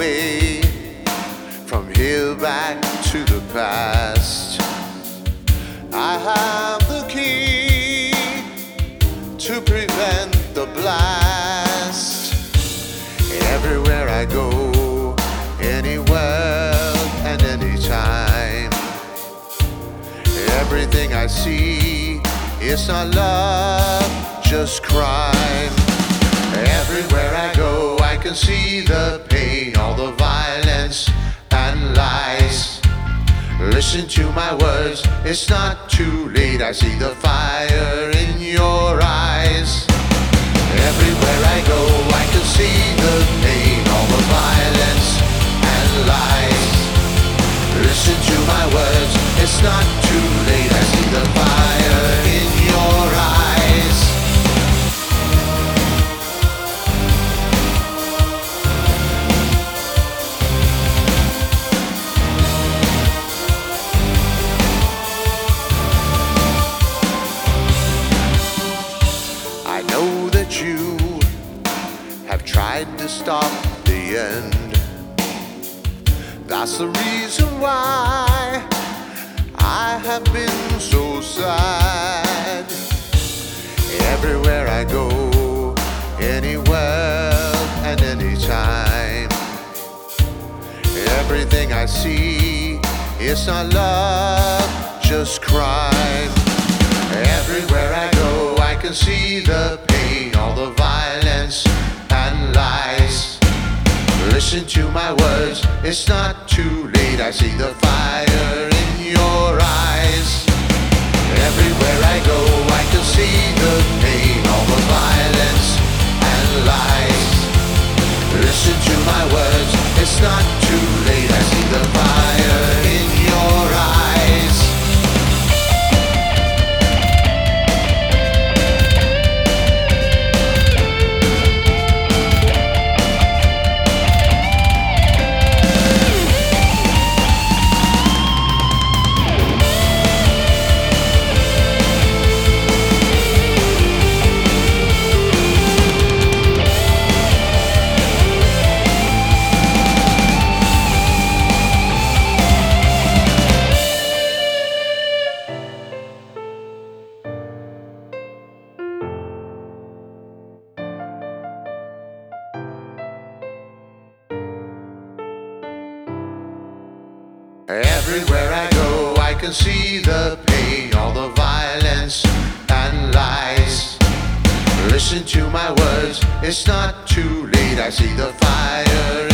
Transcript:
way from here back to the past. I have the key to prevent the blast. Everywhere I go, anywhere and anytime, everything I see is not love, just crime. Everywhere I go, I can see the pain, all the violence and lies. Listen to my words, it's not too late. I see the fire in your eyes. Everywhere I go, I can see the pain, all the violence and lies. Listen to my words, it's not too late. I see the fire in your eyes. I know that you have tried to stop the end. That's the reason why I have been so sad. Everywhere I go, anywhere and anytime, everything I see is not love, just crime. Everywhere I go, I can see the pain, all the violence and lies. Listen to my words, it's not too late. I see the fire in your eyes. Everywhere I go, I can see the pain, all the violence and lies. Listen to my words, it's not too late. I see the fire in your eyes. Everywhere I go, I can see the pain, all the violence and lies. Listen to my words, it's not too late. I see the fire